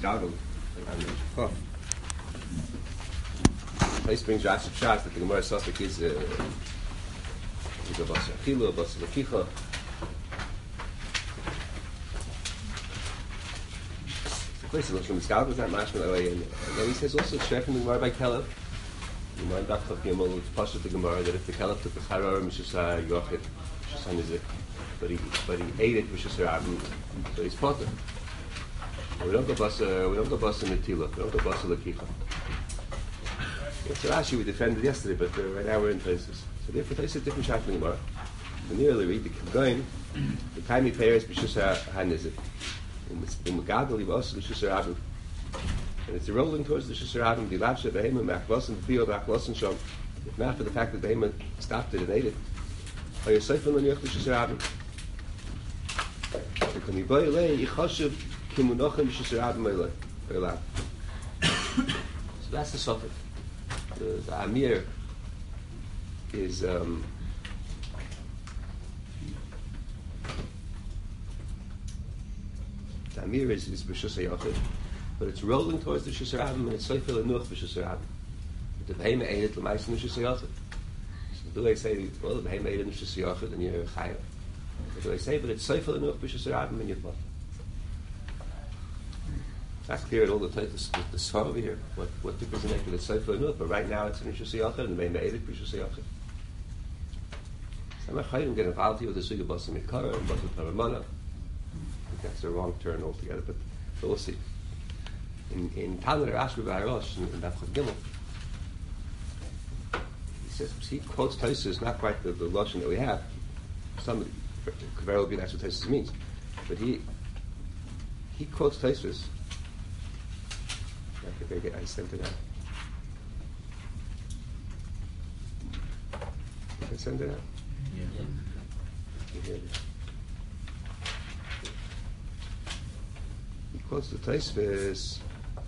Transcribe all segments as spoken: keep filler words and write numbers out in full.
Misgadol. Place brings Rashi Pshat that the Gemara Sosik is uh, is a Basa Achila, a Basa Lakicha. The place of Misgadol is not mashma that way, and then he says also Shech in the Gemara by Kelef. You know, in Daf Gimel, it's Pashat the Gemara that if the Kelef took the Charor Mishusah Yochid, Mishusah Nizik, but he but he ate it Mishusah Rabin, so he's potter. We don't go Basa, we don't go Basa Netila, we don't go Basa Lakicha. It's a Rashi we defended yesterday, but uh, right now we're in places. So therefore, places different Shach in the Gemara. The nearly read the Kegoin, the Kaimi Peiris Mishusah Hanizik. In Megadol, he was Mishusah Rabin. And it's rolling towards the Shusar Adam, the Labsha, Behema, Machlossen, Theo, Machlossen, Shom. If not for the fact that Behema stopped it and ate it, are you safe on the Shusar Adam? So that's the Sophic. The, the Amir is um, the Amir is, is B'Shusar Yochid. But it's rolling towards the Shusar Adam, and it's Seifel Enuch B'Shusar Adam. But the Behema ate it, L'mais in the Shusar Yochid. So do they say, well, the Behema ate it in the Shusar Yochid, and you're Chayav. But do they say, but it's Seifel Enuch B'Shusar Adam, and you're Potter. It's not clear at all the Taitus, the, the Svar over here, what, what difference it makes with it's Seifel Enuch, but right now it's in the Shusar Yochid, and the Behema ate it B'Shusar Yochid. So I'm not Chayav get involved here with the Suga Basa Mikara and Basa Paramana. I think that's the wrong turn altogether, but, but we'll see. In in Tanner Ashby Barosh in Daf Gimel, he says he quotes Taisus, not quite the, the lashon that we have. Some could very well be that's what Taisus means, but he he quotes Taisus. I think I get I sent it out. Did I send it out? Yeah. Here it is. He quotes the Taisus.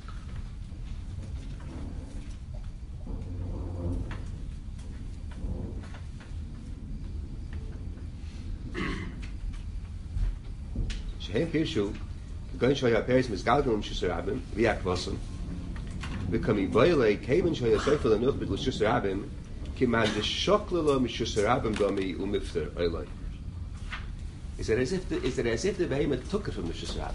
Shehem Pirshu, going to show you a Paris Misgalgalum Shusarabim, Viakvosum, becoming Boyle, Kavan show you a Seifel and Nuchbit Shusarabim, Kiman the Shoklalo Mishusarabim Domi Umifter Oiloi. Is it as if the, is it as if the behemoth took it from the Shusarabim?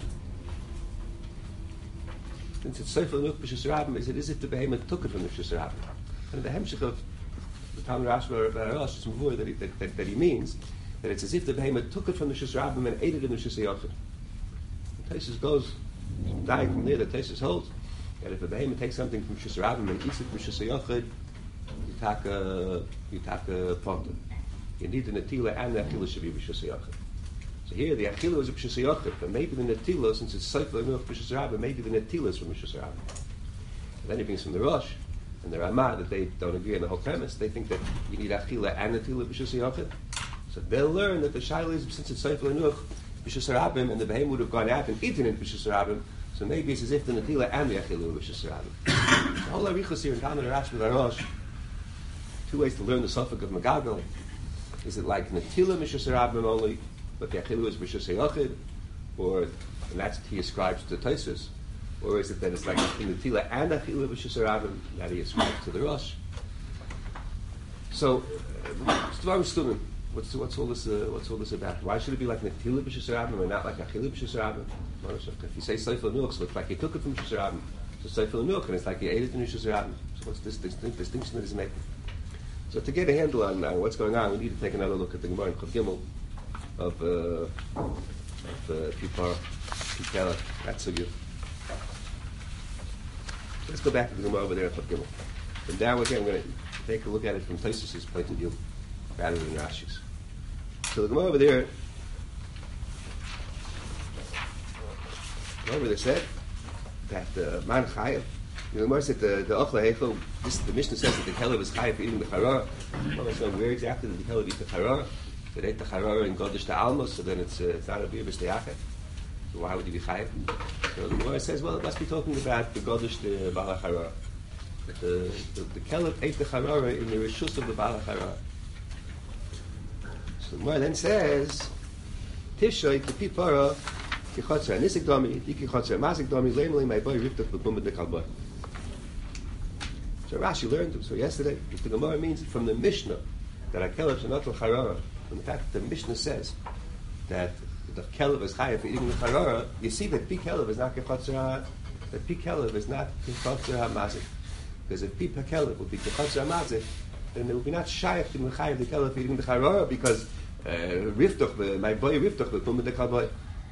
Since it's Seifel and Nuchbit Shusarabim, is it as if the behemoth took it from the Shusarabim? And the Hemshich of the Talmud Rashba Barosh is Mavur that, that, that, that he means that it's as if the behemoth took it from the Shusarabim and ate it in the Shusar Yochid. Taisus goes dying from there. The Taisus holds that if a behemoth takes something from Shusarabim and eats it from Shusar Yochid, you take a you take a potter. You need the netila, and the achila should be b'Shusar Yochid. So here the achila is a b'Shusar Yochid, but maybe the netila, since it's Seifel enough b'Shusarabim, maybe the netila is from Shusarabim. And then he brings from the Rosh and the Ramah that they don't agree on the whole premise. They think that you need achila and netila b'Shusar Yochid. So they'll learn that the shaila is since it's Seifel enough b'Shusarabim, and the behemoth would have gone out and eaten it b'Shusarabim. So maybe it's as if the netila and the achila were b'Shusarabim. The whole arichos here in Tanner Rashba Barosh. Two ways to learn the suffix of Megadol. Is it like netila b'Shusarabim only, but the achila is b'Shusar Yochid, or and that's what he ascribes to Taisus, or is it that it's like netila and achila b'Shusarabim that he ascribes to the Rosh? So, uh, student. What's what's all this? Uh, what's all this about? Why should it be like netila b'Shusarabim and not like achila b'Shusarabim? If you say seifel nuch, so it's like he took it from Shusarabim. So seifel nuch, and it's like he ate it in Shusarabim. So what's this distinct, distinction that he's making? So to get a handle on uh, what's going on, we need to take another look at the Gemara in Chav Gimel of uh, of uh, Pipar Pikela. That's so good. Let's go back to the Gemara over there at Chav Gimel. And now again, we're going to take a look at it from Taisus' point of view rather than Rashi's. So the Gemara over there, over there said that the uh, man chayav. The Gemara said the the ochla hefel. This the Mishnah says that the kelev is chayav for eating the charara. Well, that's not where exactly that the kelev eats the charara. They ate the charara in Godesh to Almos, so then it's uh, it's not a beer b'steyachet. So why would you be chayav? So the Gemara says, well, it must be talking about the Godesh to Bala Charara. That the the, the kelev ate the charara in the reshus of the Bala Charara. So the Gemara then says, Tishoy the pipara kichotzer anisik domi, di kichotzer mazik domi, lemeli my boy ripped up the bum of the kalboy. So Rashi learned, so yesterday, the Gemara means from the Mishnah, that a kelev shenotel charara, from the fact that the Mishnah says that the kelev is chayav for eating the charara, you see that pi kelev is not kichotzer, that pi kelev is not kichotzer hamazik. Because if pi kelev would be kichotzer hamazik, then it would be not shaykh to mechayev the kelev for eating the charara, because riftoch, my boy riftoch, the bum of the kalboy.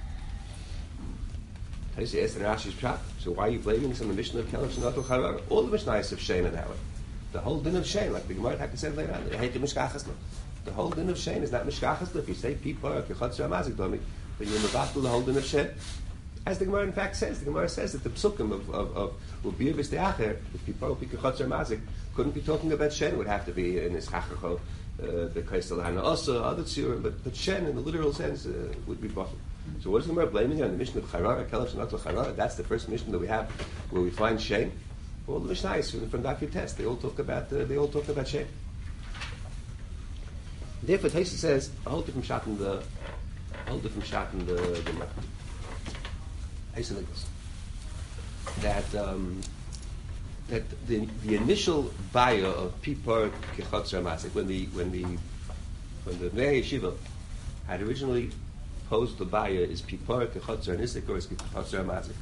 I say, yes, and Rashi's trap. So why are you blaming us on the Mishnah of Kelev Shenotel Charara? All the Mishnahs of Shein are that way. The whole din of Shein, like the Gemara Taka said later on, I hate the Mishkachas. The whole din of Shein is not Mishkachas. If you say Pipar, Kechotzer Amazik Domi, then you're Mavatul the whole din of Shein. As the Gemara in fact says, the Gemara says that the psukim of of of Ubir B'Steacher, if Pipar, Kechotzer Amazik, couldn't be talking about Shein. It would have to be in his Hachacho, the Kaisel Hana Osa, other Tzur, but but Shein in the literal sense uh, would be bottled. So what is the Gemara blaming on the Mishnah of Charara, Kelev Shenotel Charara? That's the first Mishnah that we have where we find Shein. All the Mishnahs from, from Daf Test, they all talk about uh, they all talk about Shein. Therefore, Taisa says a whole different shot in the a whole different shot in the Gemara. Taisa like this, that um, that the the initial buyer of Pipar Kechotzer Masik, when the when the when the Bnei Yeshiva had originally posed the buyer is Pipar Kechotzer Nisik or is Kechotzer Mazik.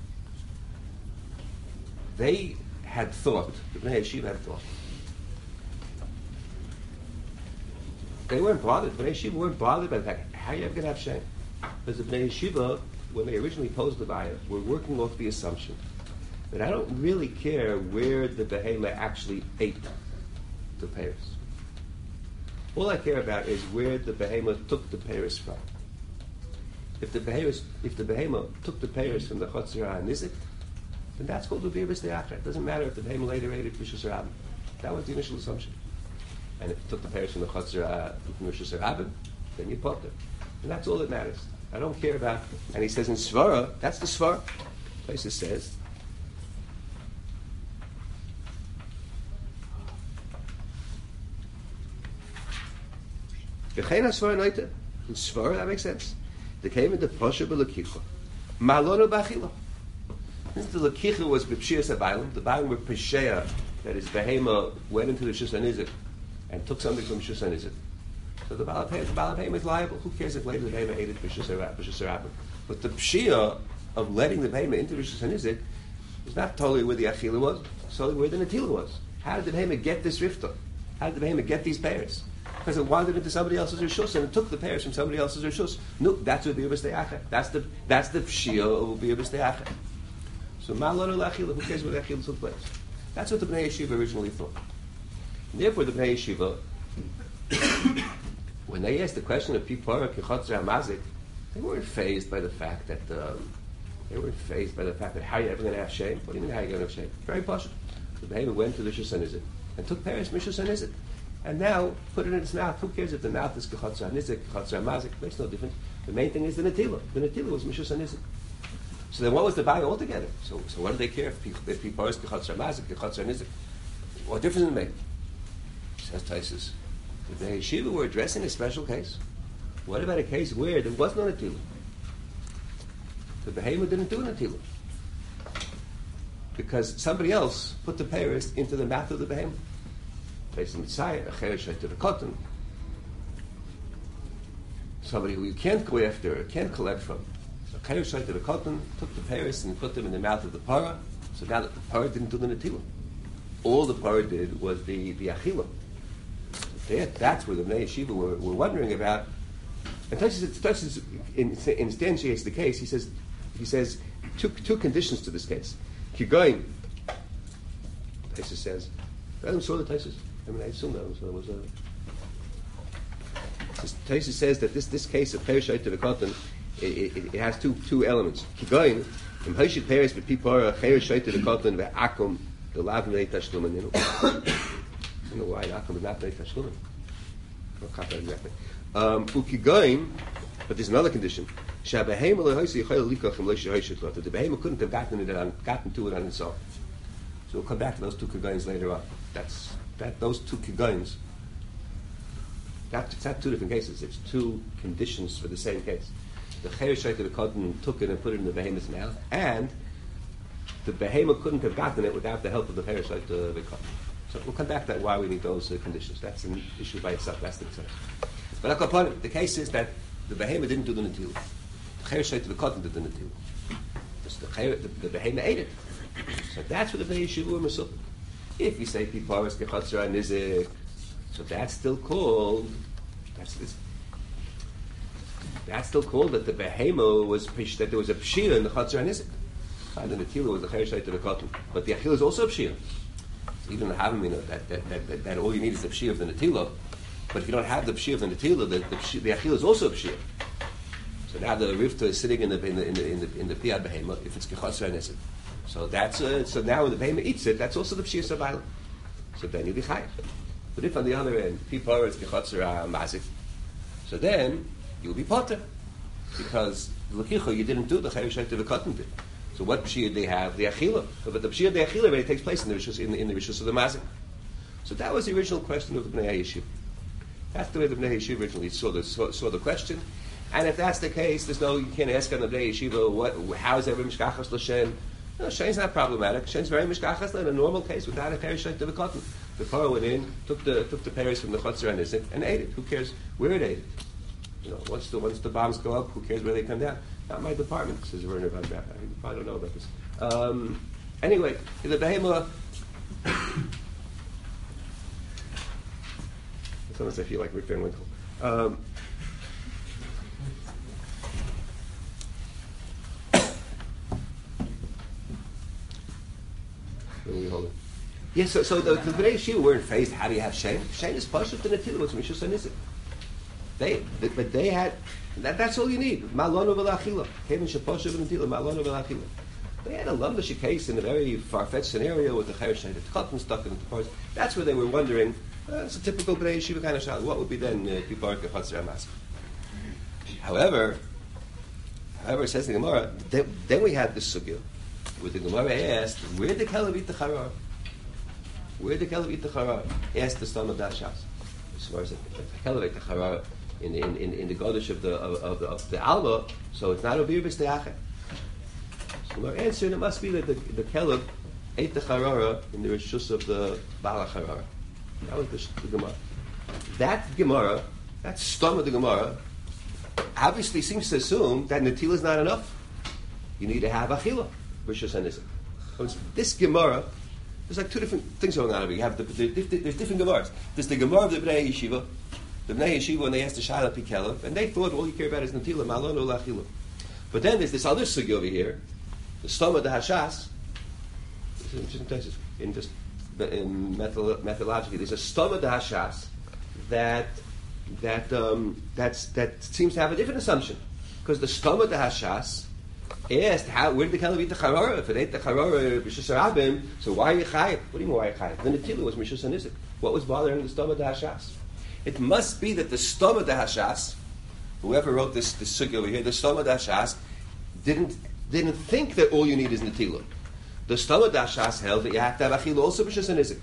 They had thought, the Bnei Yeshiva had thought. They weren't bothered. The Bnei Yeshiva weren't bothered by the fact, how are you ever going to have Shein? Because the Bnei Yeshiva, when they originally posed the buyer, were working off the assumption that I don't really care where the Behema actually ate the pears. All I care about is where the Behema took the pears from. If the Behemoth, if the Behemoth took the pears from the Chotzera and Nizik, then that's called the Ubir B'Steacher. It doesn't matter if the Behemoth later ate it Rishus Rabin. That was the initial assumption. And if it took the pears from the Chotzera from Rishus Rabin, then you put them. And that's all that matters. I don't care about. And he says in Svara, that's the Svara. Places says. V'chein Svara Noita. In Svara, that makes sense. They came into Posha B'Lekicha. Malono B'Achila. Since the Lekicha was B'Pshias HaBailim, the Bailim were Peshea, that his Behema went into the Shusanizik and took something from Shusanizik. So the Balapayim is liable. Who cares if later the Behema ate it B'Shusarabim? But the Pshia of letting the Behema into the Shusanizik is not totally where the Achila was, it's totally where the Natila was. How did the Behema get this Rifta? How did the Behema get these pears? Because it wandered into somebody else's rishus and it took the pears from somebody else's rishus. No, that's what Ubir B'Steacher. That's the that's the pshia of Ubir B'Steacher. So malon l'achila. Who cares what achila took place? That's what the Bnei Yeshiva originally thought. And therefore, the Bnei Yeshiva, when they asked the question of Pipara Kechotzer Hamazik, they weren't fazed by the fact that um, they weren't fazed by the fact that how are you ever going to have Shein? What do you mean how are you going to have Shein? Very possible. The Behema went to the Shusanizik and took pears from Shusanizik. And now, put it in its mouth. Who cares if the mouth is Kechotzer HaNizik, Kechotzer HaMazik? Makes no difference. The main thing is the Natila. The Natila was Mishus HaNizik. So then what was the buy altogether? So so what do they care if people, if people are Kechotzer HaMazik, Kechotzer HaNizik? What difference does it make? Says Taisus. The Yeshiva were addressing a special case. What about a case where there was no Natila? The Behema didn't do a Natila. Because somebody else put the pears into the mouth of the Behema. Somebody who you can't go after or can't collect from. So Kayer to the cotton, took the pears and put them in the mouth of the para. So now that the para didn't do the natila. All the para did was the, the achila. So that's where the Bnei Yeshiva were, were wondering about. And Toshis instantiates the case. He says he says two two conditions to this case. Kigoin, Toshis says, Adam saw the Toshis. I mean, I assume that was, uh, was a. Taisa says that this, this case of Perishite to the cotton, it, it, it has two two elements. Kigoyin, im Hoshit Perish but Pipara Perishite to the cotton ve Akum the Lavin Rei Tashlumen. You know, you know why Akum is not Rei Tashlumen? I'll cut that exactly. Um, Ukigoyin, but there's another condition. Shabehema lehosi yichayil likach im leisha hoshit lot. The behema couldn't have gotten it on, gotten to it on its own. So we'll come back to those two kigoyins later on. That's that those two kigoyins. That, it's not two different cases. It's two conditions for the same case. the Cheresh Shaita the Cotton took it and put it in the behemoth's mouth, and the behemoth couldn't have gotten it without the help of the Cheresh Shaita the Cotton. So we'll come back to that, why we need those uh, conditions. That's an issue by itself. That's the exception. But upon it, the case is that the behemoth didn't do the Netilah. The Cheresh Shaita the Cotton did the Netilah. The, the, the behemoth ate it. So that's what the Bnei Yeshiva were Mesupik. If you say Piparas Kechatzra Nizik, so that's still called, that's this, that's still called that the behemoth was that there was a pshira in the Chatzra Nizik. And the Netilah was the Cheresh Shaita the Cotton, but the Achil is also a pshira. So even the Havamina that that, that that that all you need is the pshira of the Netilah, but if you don't have the pshira of the Netilah, the the, pshir, the Achil is also a pshira. So now the Rivta is sitting in the in the in the in the, in the Piyad behemoth if it's Kechatzra Nizik. So that's uh, so now when the behemoth eats it, that's also the pshir survival. So then you'll be chayav. But if on the other end, Pipar is Kechatzra Mazik, so then you'll be potter because l'kicha you didn't do the Cheresh Shaita the Cotton did. So what pshir they have? The achila. But the pshir the achila already takes place in the rishus in, in the rishus of the mazik. So that was the original question of the Bnei Yeshiva. That's the way the Bnei Yeshiva originally saw the saw, saw the question. And if that's the case, there's no you can't ask on the Bnei Yeshiva what how is every mishkachas l'shen. No, Shen's not problematic. Shen's very mishkachas in a normal case without a Cheresh Shaita the Cotton. The Torah went in, took the took the pears from the Chatzar and Nizik and ate it. Who cares where it ate it? You know, once the once the bombs go up, who cares where they come down? Not my department, says Werner von Braun. You probably don't know about this. Um, anyway, the behemoth. Sometimes I feel like Rick Van Winkle. Um, where are we holding? Yes, so, so the, the Bnei Yeshiva weren't faced. How do you have Shem? Shem is Pashut and Netilah was Mishus and Nizik. They, they, but they had. That, that's all you need. Malonu v'lachila. Kevin shepashav and Netilah. Malonu v'lachila. They had a lumdish case in a very far-fetched scenario with the Cheresh Shaita the Cotton stuck in the parts. That's where they were wondering. Uh, it's a typical Bnei Yeshiva kind of shot. What would be then Pipar Kechatzra Mazik? However, however, it says the Gemara. Then, then we had this sugya, where the Gemara asked, "Where did Kelev eat the charar? Where did Kelev eat the charar?" Asked the son of Dashas. As far as Kelev ate the charar in in in, in the Godesh of the of, of the of the Alba, so it's not a bir b'steachet. So the answer, and it must be that the the Kelev ate the charara in the rishus of the Bala charara. That was the, the Gemara. That Gemara, that stum of the Gemara, obviously seems to assume that Netilah is not enough. You need to have Achila, Rishus and Nizik. This Gemara, there's like two different things going on over here. You have the, the, the, there's different Gemaras. There's the Gemara of the Bnei Yeshiva, the Bnei Yeshiva when they asked the Shaila Pikelev, and they thought all you care about is Netilah, Malon or Lachila. But then there's this other sugi over here, the stum of the Hashas. In just in methodologically, there's a stum of the Hashas that that um, that's that seems to have a different assumption, because the stum of the Hashas asked, "How where did the Kelev eat the charara? If it ate the charara b'shus harabim, so why are you chayiv? What do you mean why are you chayiv? The Netilah was mishus hanizik. What was bothering the stum of the Hashas? It must be that the stum of the Hashas, whoever wrote this this sugya over here, the stum of the Hashas didn't didn't think that all you need is Netilah. The stum of the Hashas held that you have to have achila also b'shus hanizik.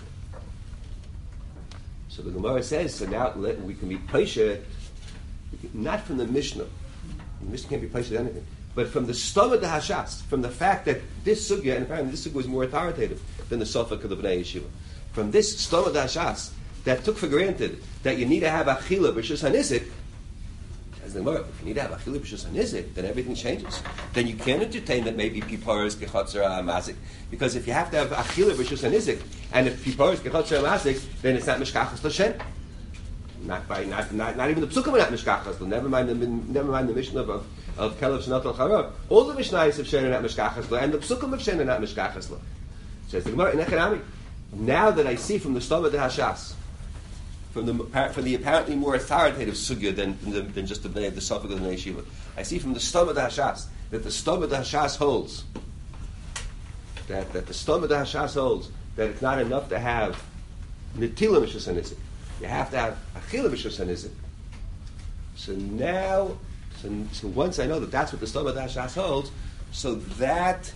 So the Gemara says, so now let, we can be paishet, not from the Mishnah. The Mishnah can't be paishet anything. But from the stum of the Hashas, from the fact that this sugya, and apparently this sugya was more authoritative than the Sofak of the Bnei Yeshiva. From this stum of the Hashas, that took for granted that you need to have achila b'shus hanizik, as the Gemara, if you need to have achila b'shus hanizik, then everything changes. Then you can't entertain that maybe pipar is gechatzara mazik, because if you have to have achila b'shus hanizik, and if pipar is gechatzara mazik, then it's not mishkachas l'shen. Not by not not not even the psukim are not mishkachas. Never mind the never mind the Mishnah of of, of Kelev Shnat al Charab. All the Mishnayos of Shen are not mishkachas, and the psukim of Shen are not mishkachas. Says the Gemara in Echanami. Now that I see from the stom of the Hashas, from the from the apparently more authoritative sugya than than, than just the the Sofak of the Bnei Yeshiva, I see from the stom of the Hashas that the stom of the Hashas holds that that the stom of the Hashas holds that it's not enough to have Netilah mishus hanizik. You have to have achila b'shus hanizik. So now, so, so once I know that that's what the stom of the Hashas holds, so that,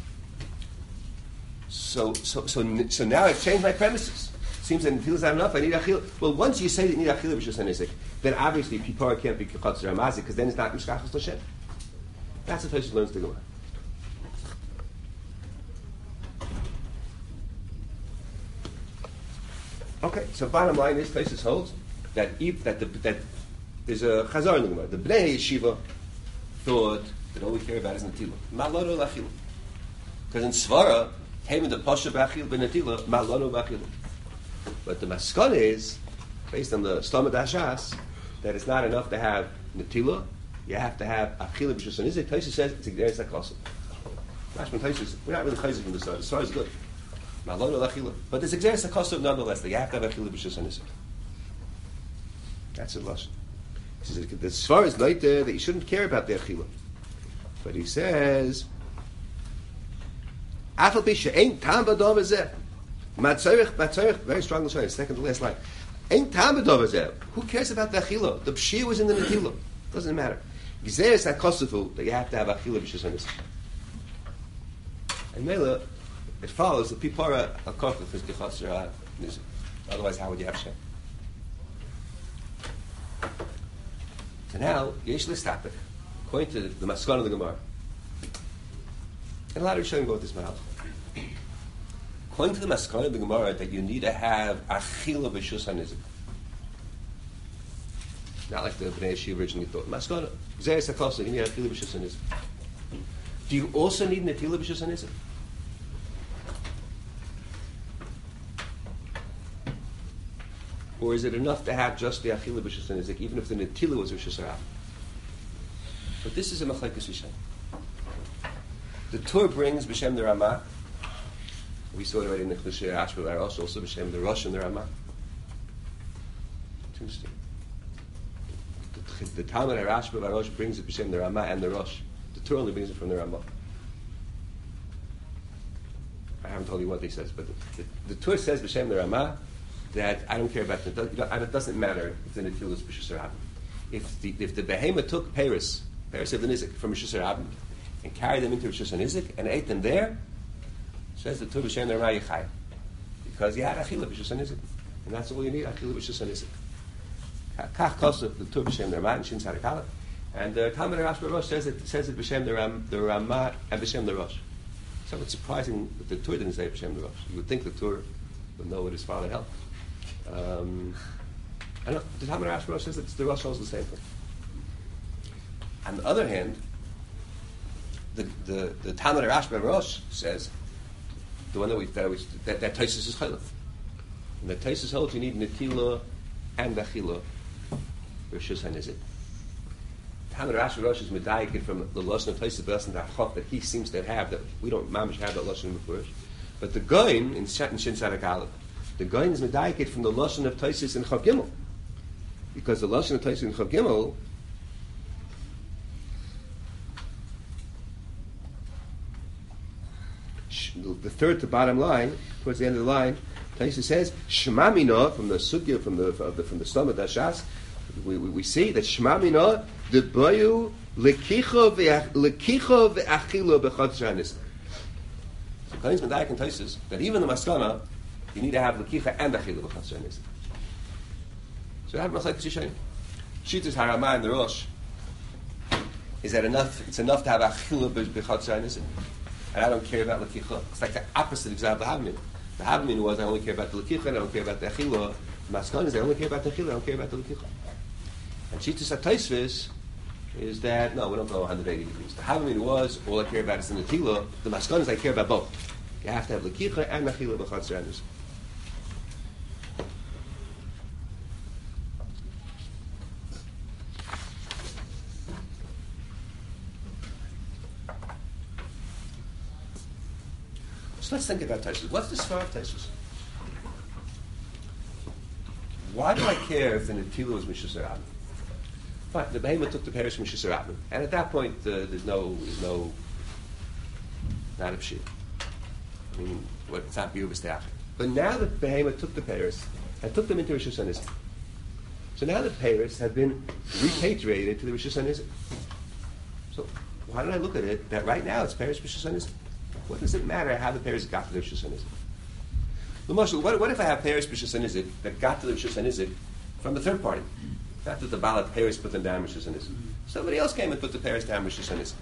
so so so so now I've changed my premises. It seems that Netilah is not enough. I need achila. Well, once you say that you need achila b'shus hanizik, then obviously pipar can't be kechatzer hamazik because then it's not mishkachas l'shem. That's the Tosfos learns the Gemara. Okay, so bottom line is Tosfos holds that if, that the, that there's a chazar in the Gemara. The Bnei Yeshiva thought that all we care about is Natila. Malano Lachila. Because in Svara, came in the Pasha Bachil Benatila, Malano Bachila. But the Maskana is, based on the Stamad Hashas, that it's not enough to have Natila, you have to have Achila B'Shus Nizik. Tosfos says it's Igderes HaKosov. Mashman Tosfos, we're not really chayzik from the Svara. The Svara is good. Malano Lachila. But there's Igderes HaKosov nonetheless, that you have to have Achila B'Shus Nizik. That's a Lashon. He says, the Svara is right there that you shouldn't care about the Achila. But he says, Afal Pisha ain't tam b'dov ezeh. Matzorich, matzorich, very strong Lashon, second to last line. Ain't tam b'dov ezeh. Who cares about the Achila? The Pshir was in the Natila. Doesn't matter. Gzeres HaKosafu, that you have to have Achila B'Shus Hanis. And Mela, it follows the Pipara HaKosafu is Gechasser HaNizik. Otherwise, how would you have Shem? So now, Yesh Listapik, according to the Maskana of the Gemara, and a lot of Rishonim go with this Mahal. According to the Maskana of the Gemara, that you need to have Achila B'Shus HaNizik. Not like the Bnei Yeshiva originally thought. Maskana, Gzeres HaKosav, you need Achila B'Shus HaNizik. Do you also need Natila B'Shus HaNizik? Or is it enough to have just the Achila B'Shus HaNizik, even if the Natila was Rishus HaRab? But this is a Machlekes Rishonim. The Tur brings B'Shem the Ramah. We saw it already in the Klishir Ashba Varosh, also B'Shem the Rosh and the Ramah. Interesting. The, the Talmud Ashba Varosh brings it B'Shem the Ramah and the Rosh. The Tur only brings it from the Ramah. I haven't told you what he says, but the, the, the Tur says B'Shem the Ramah that I don't care about the, you know, it doesn't matter if the Natila is B'Shus HaRabim. If the if the Behema took Paris, Paris of the Nizik from B'Shus HaRabim, and carried them into B'Shus HaNizik and ate them there, says the Tur B'Shem the Ramah Yechai, because you had Achila B'Shus HaNizik, and that's all you need, Achila B'Shus HaNizik. Kach Kosov the Tur B'Shem the Ramah and Shin Sarikala, and the Talmud Rash Baruch says it says it B'Shem the Ram the Ramah and B'Shem the Rosh. So it's surprising that the Tur didn't say B'Shem the Rosh. You would think the Tur would know what his father held. Um, I know the Talmud Rash Baruch says that the Rosh holds the same thing. On the other hand, the the, the Talmud Rash Baruch says the one that we that we, that, that Tosfos is Chalif. And the Tosfos holds you need Natila and Achila Rishus HaNizik. Talmud Rash Baruch is medayik from the Lashon of Tosfos B'Lashon Dachok that he seems to have that we don't mamish have that Lashon before. But the Goin in Shin Sadak Aleph, the Goin is medayik from the Lashon of Tosfos in Chav Gimel, because the Lashon of Tosfos in Chav Gimel the third to bottom line, towards the end of the line, Tosfos says Shema Mina from the sugya from the, of the from the Stamad Hashas. We, we, we see that Shema Mina the bayu lekicha lekicha ve'achila b'chadshar hanis. So Kohen's medayik and Tosfos that even the maskana you need to have lekicha and achila b'chadshar hanis. So I have Machlekes Rishonim. Shitas Haramah and the Rosh. Is that enough? It's enough to have achila b'chadshar hanis. And I don't care about Lakicha. It's like the opposite example of the Havmin. The Havmin was I only care about the Lakicha and I don't care about the Achila. The Maskana is I only care about the Achila, I don't care about the Lakicha. And Shitas HaTosfos is that, no, we don't go one hundred eighty degrees. The Havmin was, all I care about is the Natila. The Maskana is I care about both. You have to have Lakicha and Achila b'chadshar hanis. So let's think about Tosfos. What's the svara of Tosfos? Why do I care if the Natila was Mishus HaRabim? Fine, the Behemoth took the Paris from Mishus HaRabim, and at that point uh, there's no, there's no, not a pshir. I mean, what, it's not biur b'steach. But now the Behemoth took the Paris and took them into Rishus HaNizik. So now the Paris have been repatriated to the Rishus HaNizik. So why don't I look at it that right now it's Paris Rishus HaNizik? What does it matter how the Paris got to the Rishus HaNizik? What, what if I have Paris Rishus HaNizik that got to the Rishus HaNizik from the third party? Not that the Balat Paris put them down Rishus HaNizik. Somebody else came and put the Paris down Rishus HaNizik.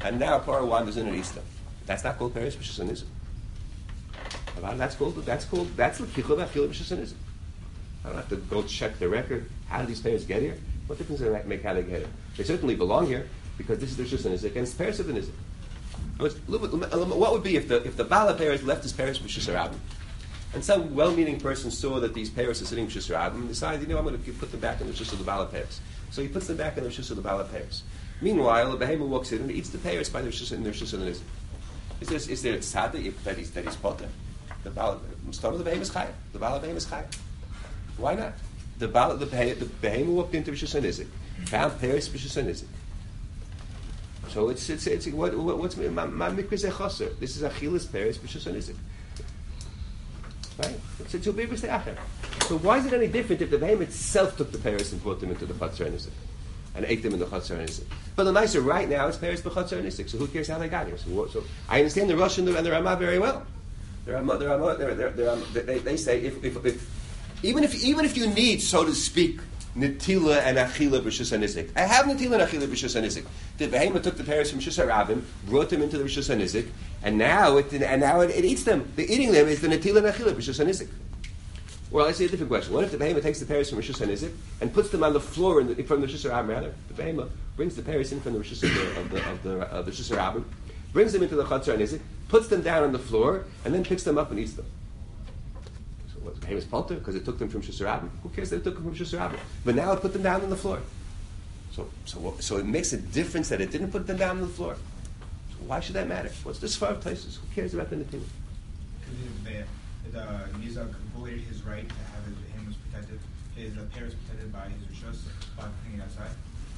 and now a parah wanders in and eats them. That's not called Paris B'Shus Hanizik. That's called, that's called, that's L'kichah V'Achila B'Shus Hanizik. I don't have to go check the record. How did these pairs get here? What difference does it make how they get here? They certainly belong here because this is the B'Shus Hanizik and it's Paris of the Nizik. What would be if the if the Bala Paris left his Paris B'Shus Harabim? And some well-meaning person saw that these Paris are sitting B'Shus Harabim and decided, you know, I'm going to put them back in the B'Shus of the Bala Paris. So he puts them back in the B'Shus of the Bala Paris. Meanwhile, the Behemah walks in and eats the Paris by the B'Shus in the B'Shus of the Nizik. Is there, is there a tzad that, that he's, that he's potter? The Bala, Mustama the Behemah is Chaya. The Bala Behemah is Chaya. Why not? The Bala, the Behemah, the Behemah walked into B'Shus Nizik, found Paris B'Shus Nizik. So it's it's it's what, what what's my mikveh zechaser? This is Achilas Paris B'Shus Nizik. Right? It's it's Ubir B'Sei Acher. So why is it any different if the Behemah itself took the Paris and brought them into the Chatzar Nizik and ate them in the Chatzar Nizik? But the nicer right now it's Paris B'Chatzar Nizik. So who cares how they got here? So, what, so I understand the Rosh and the, and the Ramah very well. The Ramah, the Ramah, they're, they're, they're, they, they say if, if, if even if even if you need, so to speak, Netila and Achila B'Shus Nizik. I have Netila and Achila B'Shus Nizik. The Behemah took the Paris from B'Shus Harabim, brought them into the B'Shus Nizik, and now it and now it, it eats them. The eating them is the Netila and Achila B'Shus Nizik. Well, I see a different question. What if the Behemah takes the Paris from B'Shus Nizik and puts them on the floor in the, from the B'Shus Harabim? Rather, the Behemah brings the Paris in from the B'Shus of the of the of the, of the B'Shus Harabim, brings them into the Chatzar Nizik, puts them down on the floor, and then picks them up and eats them. Was the Behemah's palter because it took them from B'Shus Harabim? Who cares that it took them from B'Shus Harabim? But now it put them down on the floor. So, so, so it makes a difference that it didn't put them down on the floor. So why should that matter? What's this far places? Who cares about the Netivah? Because the Nizak voided his right to have his Behemahs protected, his uh, parents protected by his Rishos by putting it outside.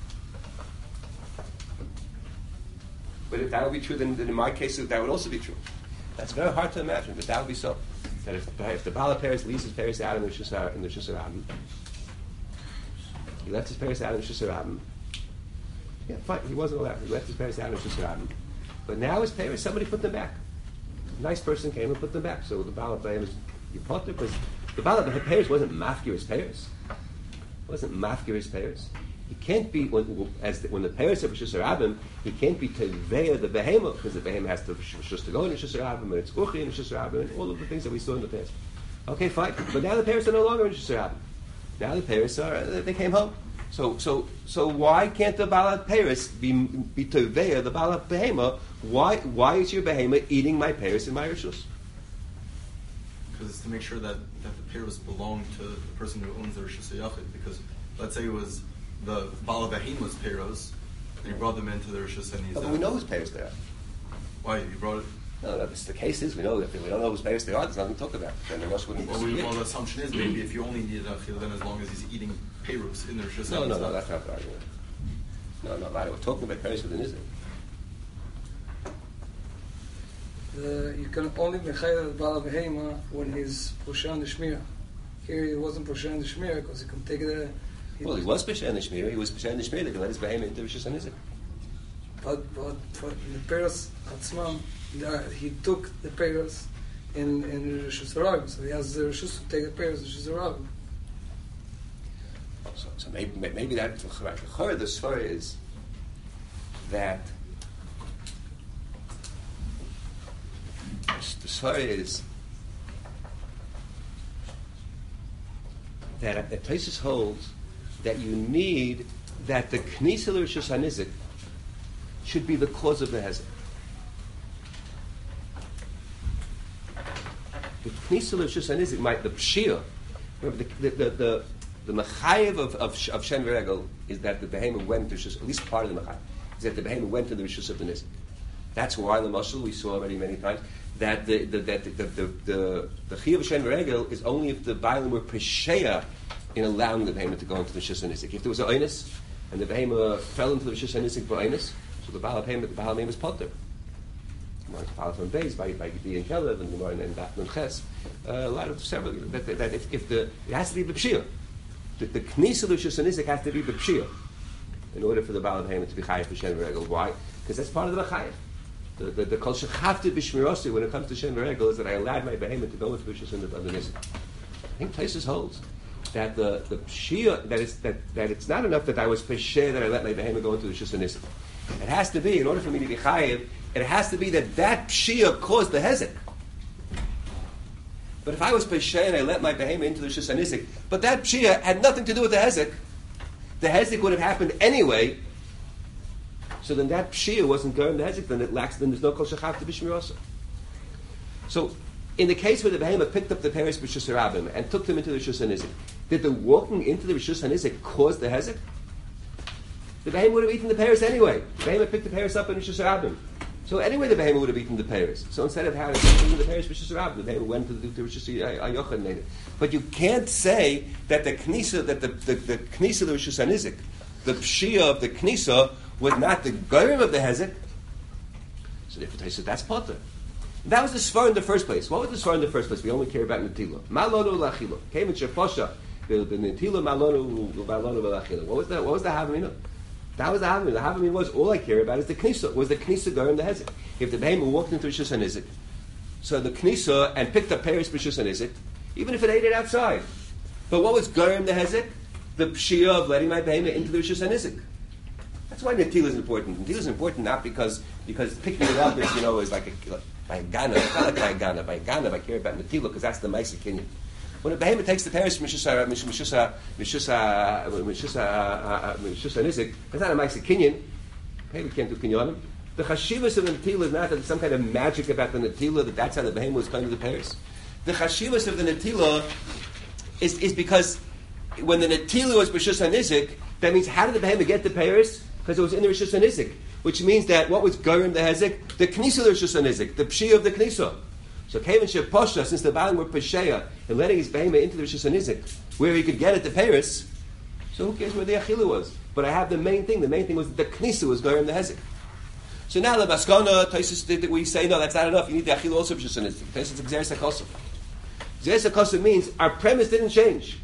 But if that would be true, then, then in my case that would also be true. That's very hard to imagine, but that would be so. That if, if the Bala Paris leaves his Paris out in the Shusar in the Shusar Rabin, he left his Paris out in the Shusar Rabin. Yeah, fine. He wasn't allowed. He left his Paris out in the Shusar Rabin. But now his Paris, somebody put them back. A nice person came and put them back. So the Bala Paris, you put them because the Bala Paris wasn't mafkir Paris. It wasn't mafkir Paris. He can't be when as the, when the Paris of Shusar Rabin, he can't be teveya the Behemah because the Behemah has to just to go in the Shusar Rabin and it's uchi in the Shusar Rabin and all of the things that we saw in the past. Okay, fine. But now the Paris are no longer in the Shusar Rabin. Now the Paris are they came home. So so so why can't the Bala Paris be be teveya the Bala Behemah? Why why is your Behemah eating my Paris in my Rishus? Because it's to make sure that, that the Paris belong to the person who owns the Rishus Yachid. Because let's say it was the Bala Behemah's Peros, and you brought them into the Rishus and he's... No, but we know whose Paris they are. Why? You brought it? No, no, this, the case is we know that we don't know whose Paris they are. There's nothing to talk about. Then the Rosh wouldn't well, we, well, the assumption is maybe if you only needed Achil, then as long as he's eating Peros in the Rishus... No, no, no, that's not the argument. No, no, no, we're talking about Paris within Israel. Uh, you can only mechayel the Bala Behemah when he's Posher on the Shmir. Here he wasn't Posher on the Shmir because he could take the... He well, he was Pesha in the Shmir. He was Pesha in the Shmir. They could let his Behemah into Rishus Nizik. But, but for the Peros Atzmam, he took the Peros in in Rishus Harabim, so he has the Rishus to take the Peros in Rishus Harabim. So, so maybe maybe that the Svara is that the Svara is that the Taisus holds that you need that the Knisa Rishus Hanizik should be the cause of the Hezek. The Knisa Rishus Hanizik might the Pshia. Remember the the the, the, the Mechayev of of, of Shen Regel is that the Behemah went to Rishus, at least part of the Mechayev is that the Behemah went to the Rishus of the Nizik. That's why the Mashal we saw already many times that the the that the the the, the, the Chiyuv of Shen Regel is only if the Bailam were Pesheya in allowing the Behemah to go into the Rishus Nizik. If there was an Oinus and the Behemah fell into the Rishus Nizik by Oinus, so the Baal Behemah, the Baal Behemah is potter. Gemara Kafal from Beis by by Gidi and Kelev and Gemara and Daf and Ches. A lot of several that, that, that if, if the it has to be b'pshia, the the Knisa of the Rishus Nizik has to be b'pshia in order for the Baal Behemah to be chayav for Shen Regel. Why? Because that's part of the chayav. The the the kol shechavti b'shmirasi when it comes to Shen Regel is that I allowed my Behemah to go into Rishus and the Nizik. I think places holds that the the pshia that is that, that it's not enough that I was pesher that I let my Behemah go into the Rishus Nizik. It has to be, in order for me to be chayiv, it has to be that that pshia caused the hezek. But if I was peshay and I let my behemoth into the Rishus HaNizik, but that pshia had nothing to do with the hezek, the hezek would have happened anyway. So then that pshia wasn't going the hezek, then it lacks, then there's no kol shachaf to b'shmirasa. So, in the case where the behemoth picked up the Paris Rishus Harabim and took them into the Rishus HaNizik, did the walking into the Rishus HaNizik cause the hezek? The behemoth would have eaten the Paris anyway. The behemoth picked the Paris up in Rishus Harabim. So anyway, the behemoth would have eaten the Paris. So instead of having eaten the Paris Rishus Harabim, the behemoth went to the, the Rishus HaYochad and ate it. But you can't say that the Knisa, that the, the, the Knisa of the Rishus HaNizik, the Pshia of the Knisa, was not the Goyim of the hezek. So therefore, they said that's Potter. That was the Svar in the first place. What was the Svar in the first place? We only care about Netila. Malonu lachilo. Came in Sheposha. The Netila malonu malonu lachilo. What was that? What was the Havamina? That was the Havamina. The Havamina was all I care about is the Knisa. Was the Knisa Garim the Hezek? If the behemoth walked into Rishus HaNizik, so the Knisa and picked up Paris Rishus HaNizik, even if it ate it outside. But what was Garim the Hezek? The Pshia of letting my behemoth into the Rishus HaNizik. That's why Netila is important. Netila is important not because because picking it up is, you know, is like a by Ghana, it's not like by Ghana, by Ghana, I care about Netila because that's the Maisa Kinyan. When a behemoth takes the Paris Mishusa Mishusa Mishusa Mishusa Mishusa Nizik, it's not a Maisa Kinyan. Okay, we can't do Kinyanim. The Chashivas of the Netila is not that there's some kind of magic about the Netila that that's how the behemoth was coming to the Paris. The Chashivas of the Netila is is because when the Netila was Mishusa Nizik, that means how did the behemoth get to Paris? Because it was in the Rishus HaNizik, which means that what was Gorim the Hezek? The Knisa of the Rishus HaNizik, the Pshia of the Knisa. So Kevin Sheposha, since the Baal were Pesheya and letting his behemoth into the Rishus HaNizik, where he could get it to Paris, so who cares where the Achilah was? But I have the main thing. The main thing was that the Knisa was Gorim the Hezek. So now the Baskana, Taisus, we say, no, that's not enough. You need the Achilah also of Rishus HaNizik. Taisus Gzeres HaKosov. Gzeres HaKosov means our premise didn't change.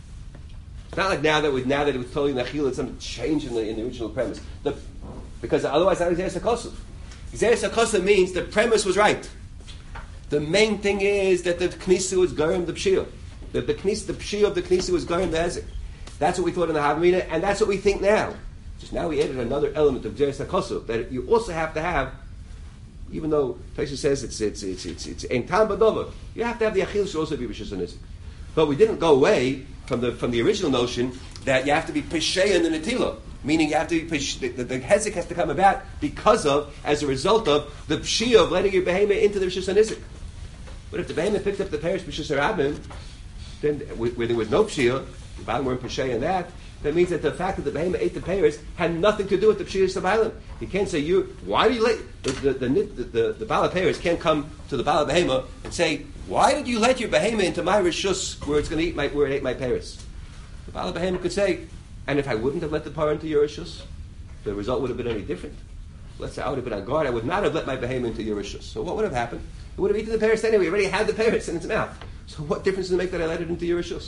It's not like now that we now that it was totally nachil, it's some change in the in the original premise. The, because otherwise, not Gzeres HaKosov. Gzeres HaKosov means the premise was right. The main thing is that the Knisa was Garim the Pshia. The the Knisa, the Pshia of the Knisa was Garim the Hezek. That's what we thought in the Havamina, and that's what we think now. Just now we added another element of Gzeres HaKosov that you also have to have. Even though Taisha says it's it's it's it's it's ein tam b'dover, you have to have the achil should also be Rishus HaNizik. But we didn't go away from the from the original notion that you have to be pesheya in the netila, meaning you have to be pesh, the, the, the hezek has to come about because of, as a result of the pshia of letting your behemoth into the Rishus HaNizik. But if the behemoth picked up the Paris Rishus Harabim, then where there was no pshia, the Baalim weren't pesheya in that. That means that the fact that the behemoth ate the Paris had nothing to do with the pshia of Baalim. You can't say you. Why do you let the the the the, the, the Baal Paris can't come to the Baal Behemoth and say, why did you let your behemoth into my rishus where it's going to eat my where it ate my Paris? The Baal Behemoth could say, and if I wouldn't have let the par into your rishus, the result would have been any different. Let's say I would have been on guard. I would not have let my behemoth into your rishus. So what would have happened? It would have eaten the Paris anyway. It already had the Paris in its mouth. So what difference does it make that I let it into your rishus?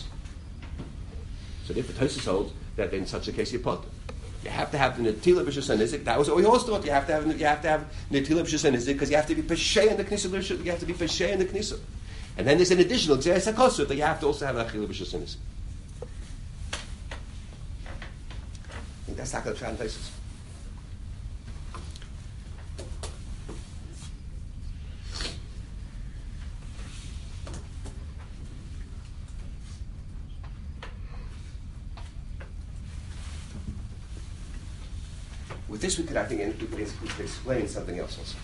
So therefore, Tosfos holds that in such a case you put. You have to have the Netila B'Shus HaNizik. That was what we always thought. You have to have you have to have Netila B'Shus HaNizik because you have to be Peshay in the Knesset. You have to be Peshay in the Knesset. And then there's an additional Gzeres HaKosov that you have to also have Achila B'Shus HaNizik. I think that's not going to try in places. With this, we could, I think, we could, we could explain something else also.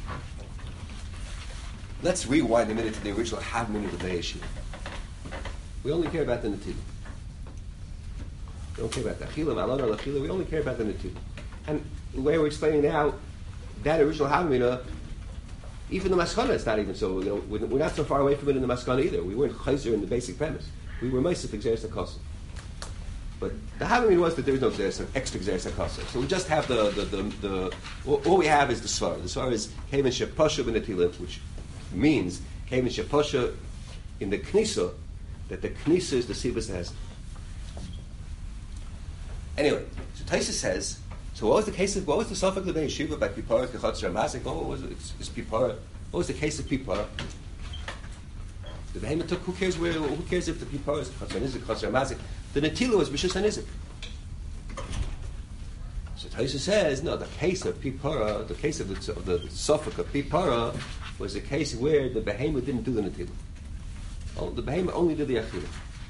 Let's rewind a minute to the original half minute of the issue. We only care about the Netila. We don't care about the Achila, Malon, or Achila. We only care about the Netila. And the way we're explaining now, that original Havamina, even the Maskana, it's not even so. You know, we're not so far away from it in the Maskana either. We weren't chayzer in the basic premise. We were Meisif Gzeres HaKosov. But the Havamina was that there is no Gzeres, extra Gzeres HaKosov. So we just have the, the, the, the all, all we have is the Svar. The Svar is Kevin Sheposha B'Netila, which means Kevin Sheposha in the Knisa, that the Knisa is the Sibas Hezek. Anyway, so Taisa says, so what was the case of, what was the Sofak Levei Yeshiva by Pipara, Kechatzer, Mazik? What was it? It's, it's Pipara. What was the case of Pipara? The behemoth took, who cares where, who cares if the Pipara is Kechatzer, Nizik, Kechatzer, Mazik? The Netila was B'Shus HaNizik. So Taisa says, no, the case of Pipara, the case of the, of the Suffolk of Pipara was a case where the behemoth didn't do the Netilah. Oh, the behemoth only did the Achilah.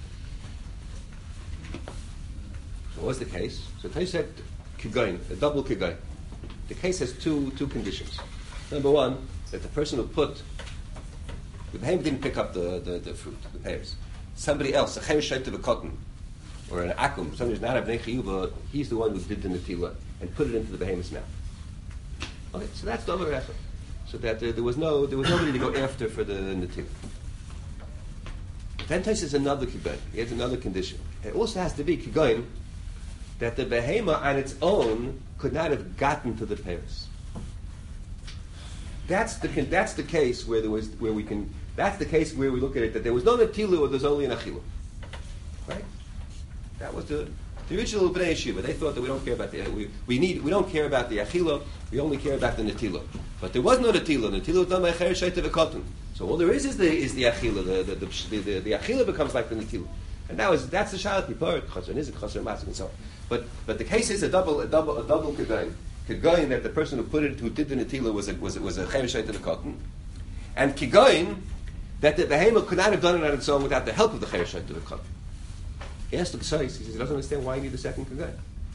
So what's the case? So Taisa said, Kigain, a double Kigain. The case has two two conditions. Number one, that the person who put, the behemoth didn't pick up the, the, the fruit, the pears. Somebody else, a Chemesh Shait of a cotton, or an akum, somebody who's not a Bnei Chiyuva, he's the one who did the Netilah and put it into the behemoth's mouth. Okay, so that's the other effort. So that there, there was no, there was nobody to go after for the Netilah. Then Tais is another kigain. He has another condition. It also has to be kigain that the behemoth on its own could not have gotten to the pears. That's the that's the case where there was where we can. That's the case where we look at it that there was no Netilah or there's only an Achilah. Right? That was the, the original Bnei Yeshiva. They thought that we don't care about the we, we need we don't care about the Achilah. We only care about the Netilah. But there was no Netilah. Netilah was done by Cheresh Shait V'Katan. So all there is is the is the Achilah. The the the, the, the Achilah becomes like the Netilah, and that was that's the Shalat Pipar Chaser Nizik Chaser Masik and so on. But but the case is a double a double a double Kegain. Kegain that the person who put it who did the Netilah was a was a, was a Cheresh Shait V'Katan, and Kegain that the behemoth could not have done it on its own without the help of the Cheresh Shait V'Katan. He asked the Ksais, he says he doesn't understand why you need a second Kegain.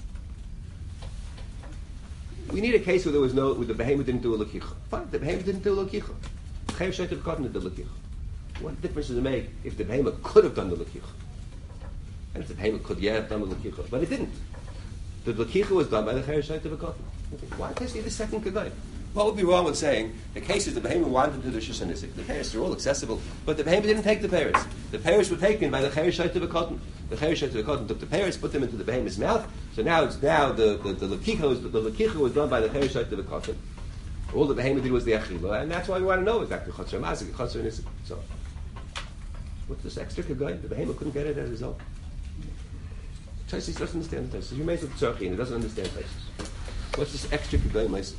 We need a case where there was no, where the behemoth didn't do a lakicha. Fine, the behemoth didn't do a lakicha. Cheresh Shait V'Katan did the lakicha. What difference does it make if the behemoth could have done the lakicha? And if the behemoth could, yeah, have done the lakicha, but it didn't. The lakicha was done by the Cheresh Shait V'Katan. Why does he need a second Kegain? What would be wrong with saying the case is the behemoth wanted to do the Shus HaNizik? The pears are all accessible, but the behemoth didn't take the pears. The pears were taken by the Cheresh Shait V'Katan. The Cheresh Shait V'Katan took the pears, put them into the behemoth's mouth. So now it's now the the, the lakicha was the lakicha was done by the Cheresh Shait V'Katan. All the behemoth did was the Achilah, and that's why we want to know exactly Chatzar Mazik, Chatzar Nizik. So what's this extra Kegain? The behemoth couldn't get it as his own. Taisus doesn't understand the Taisus. You may say Tzarchi, and he doesn't understand Taisus. What's this extra Kegain, Mason?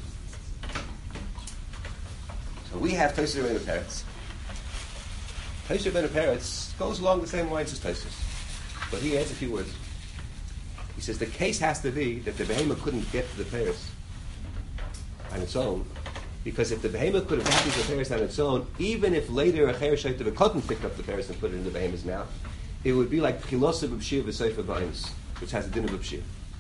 So we have Taisus Rebbeinu Peretz. Taisus Rebbeinu Peretz goes along the same lines as Taisus, but he adds a few words. He says the case has to be that the behemoth couldn't get to the pears on its own, because if the behemoth could have gotten to the pears on its own, even if later a Cheresh Shait V'Katan picked up the pears and put it in the behemoth's mouth, it would be like Chilosa B'Pshir V'Seifa B'Ainis, which has a din of B'Pshir.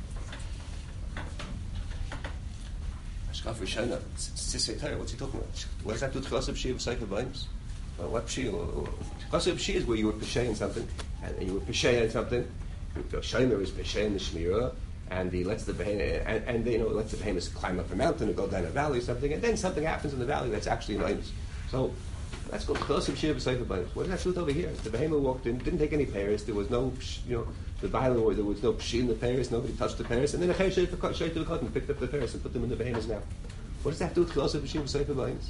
What's he talking about? What does that do to Chilosa B'Pshir V'Seifa B'Ainis? Well, what Pshir? Chilosa B'Pshir is where you were Peshay in something, and you were Peshay in something. Shomer is Peshay in the Shmirah, and he lets the behemoth, and, and you know, lets the behemoth climb up a mountain or go down a valley or something, and then something happens in the valley that's actually an Ainis. So that's called Chilosa B'Shir V'Seifa B'Ainis. What does that do over here? The behemoth walked in, didn't take any pears. There was no, you know, the violin where there was no pshi in the pears. Nobody touched the pears, and then a Cheresh Shait V'Katan picked up the pears and put them in the behemoth's mouth. What does that do with Chilosa B'Shir V'Seifa B'Ainis?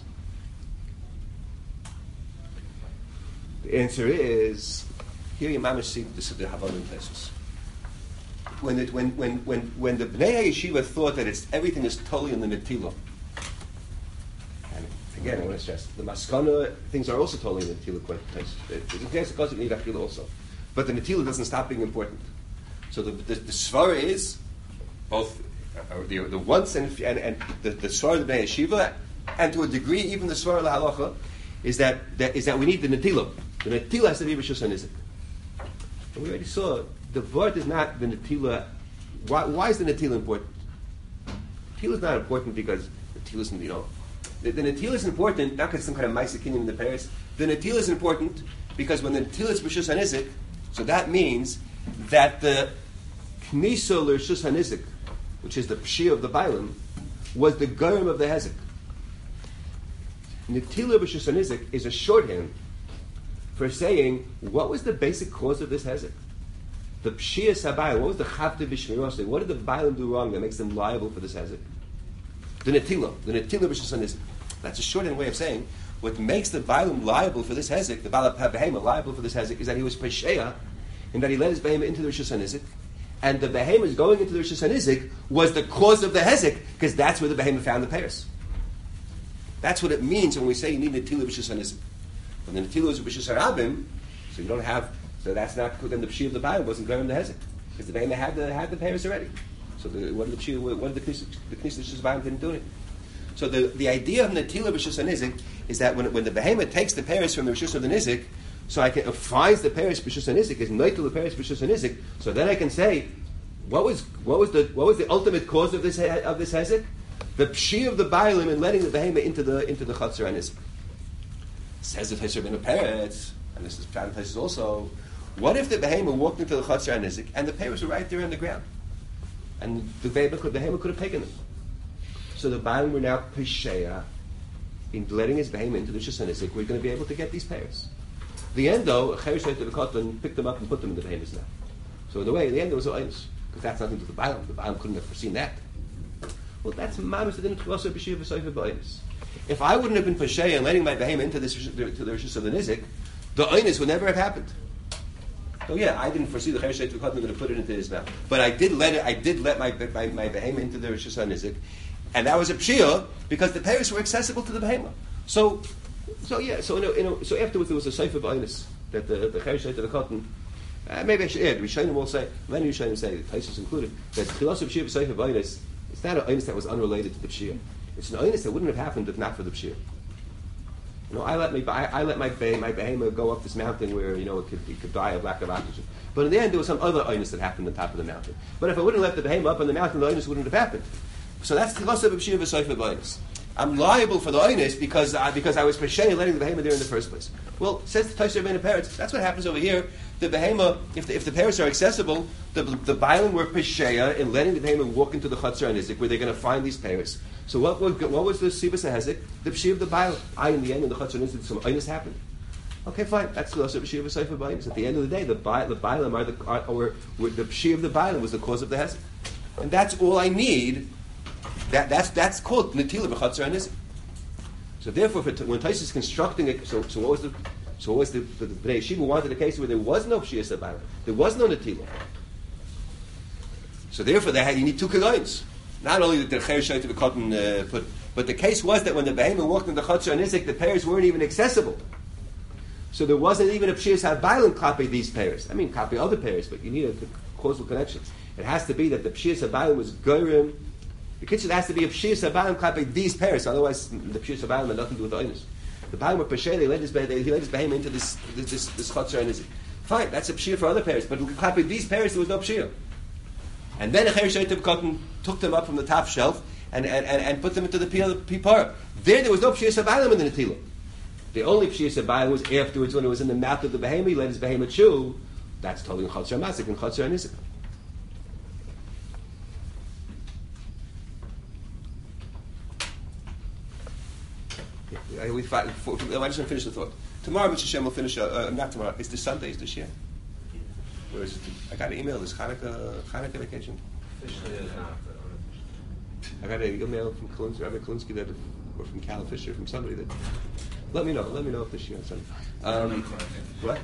The answer is here. You mamish see the the Havanim places. When it when when when when the Bnei Yeshiva thought that it's everything is totally in the Netilah. And again, I want to stress the Maskana things are also totally in the Netilah. There's a cause of Netilah also, but the Netilah doesn't stop being important. So the the, the svara is both uh, the the once and and, and the the svara of the Bnei Yeshiva, and to a degree even the svara lahalacha is that, that is that we need the Netilah. The Netilah has to be Rishus HaNizik. And we already saw the Vart is not the Netilah. Why, why is the Netilah important? Netilah is not important because Netilah is, you know, the, the Netilah is important not because some kind of Maisa Kinyan in the Paris. The Netilah is important because when the Netilah is Rishus HaNizik, so that means that the Knisa Rishus HaNizik, which is the Pshir of the Bailam, was the Garim of the Hezek. Netilah Rishus HaNizik is a shorthand for saying what was the basic cause of this hezek. The pshia sabai, what was the chavte b'shmirosei? What did the bailam do wrong that makes them liable for this hezek? The netilah, the netilah b'shus HaNizik. That's a shorthand way of saying what makes the bailam liable for this hezek, the bala behema liable for this hezek, is that he was pesheya, and that he led his behema into the Rishus HaNizik, and the behema going into the Rishus HaNizik was the cause of the hezek, because that's where the behema found the pears. That's what it means when we say you need netilah b'shus HaNizik. When the Netilah is B'Shus HaRabim, so you don't have, so that's not, then the Pshir of the Bible wasn't going to Hezek, because the Behemah had the, had the pears already. So the, what did the Pshia, what did the Knesset, the Knesset Rishus Bayim didn't do it? So the, the idea of Natila B'Shus HaNizik is that when, when the behemoth takes the Paris from the Rishus of the Nizik, so I can, uh, finds the Paris B'Shus HaNizik, is Naitil the Paris B'Shus HaNizik, so then I can say, what was, what was the, what was the ultimate cause of this, of this Hezek? The Pshia of the Bailim and letting the behemoth into the, into the Chatzar HaNizik. Says the Hezek in a Paris, and this is found in places also, what if the behemoth walked into the Chatzar HaNizik and the Paris were right there on the ground? And the behemoth could, the behemoth could have taken them. So the Bailim were now Pesheya in letting his behemoth into the Rishus HaNizik. We're going to be able to get these pairs. The end, though, a Cheresh to the Kotan picked them up and put them in the behemoth's now. So in a way, in the end, there was a Oinus, because that's nothing to the Bailim. The Bailim couldn't have foreseen that. Well, that's Mamas that didn't also Pesheya V'Soifa B'Oinus. If I wouldn't have been Pesheya and letting my behemoth into this to the Rishus of the Nizik, the Oinus would never have happened. So yeah, I didn't foresee the Cheresh to the Kotan going to put it into his mouth, but I did let it. I did let my my, my behemoth into the Rishus HaNizik. And that was a pshia because the pairs were accessible to the behemoth. So, so yeah. So, you know, you know, so afterwards there was a sefer b'aynis that the the cheresh to the cotton. Uh, maybe I should add. Rishonim will say, many Rishonim say, Taisus included, that chilas of pshia b'sefer b'aynis. It's not an aynis that was unrelated to the pshia. It's an aynis that wouldn't have happened if not for the pshia. You know, I let me, I, I let my my behemoth go up this mountain where you know it could it could die of lack of oxygen. But in the end, there was some other aynis that happened on top of the mountain. But if I wouldn't have let the behemoth up on the mountain, the aynis wouldn't have happened. So that's the loss of Pshia v'Soifa B'Oinus. I'm liable for the Oinus because uh, because I was Peshay letting the behemoth there in the first place. Well, says the Tosher Ben Peretz, that's what happens over here. The behemoth, if the, if the parents are accessible, the the Bailim were Pesheya in letting the behemoth walk into the Chatzar HaNizik where they're going to find these parents. So what was what was the Sibas HaHezik? The Pshia of the Bailim. I in the end in the Chatzar HaNizik some Oinus happened. Okay, fine. That's the loss of Pshia v'Soifa B'Oinus. At the end of the day, the Ba- the Bailim are the are, or, or the Pshia of the Bailim was the cause of the Hezek, and that's all I need. That, that's that's called Natila B'Chatzar HaNizik. So therefore, for, when Tais is constructing it, so, so what was the so what was the the, the Bnei Yeshiva wanted a case where there was no Pshiyas Abayla, there was no Natila. So therefore, they had, you need two kiloins. Not only did the Cheresh to the cotton uh, put, but the case was that when the behemoth walked in the Chatzar HaNizik, the pairs weren't even accessible. So there wasn't even a Pshiyas Abayla copy these pairs. I mean, copy other pairs, but you need a causal connection. It has to be that the Pshiyas Abayla was Gorim. The kitchen has to be a Pshiyas Abayim klape these pairs, otherwise the Pshiyas Abayim had nothing to do with the Oinus. The Bailim were Peshay, they led his he led his behemoth into this this this, this Chatzar HaNizik. Fine, that's a Pshiyah for other pairs, but klape these pairs there was no Pshiyah. And then a Cheresh Eitiv Cotton took them up from the top shelf and, and, and, and put them into the Pipara. There there was no Pshiyas Abayim in the Natila. The only Pshiyas Abayim was afterwards when it was in the mouth of the behemoth, he led his behemoth chew. That's totally in Chatzar HaMazik and Chatzar HaNizik. I, we fight, for, for, I just want to finish the thought. Tomorrow, Mister Shem will finish. Uh, uh, not tomorrow. Is this Sunday? Is this year? Where is it? I got an email. This Hanukkah Hanukkah vacation. I got an email from Klinsky, Rabbi Klinsky, that, or from Cal Fisher, from somebody that. Let me know. Let me know if this year on Sunday. Um, what?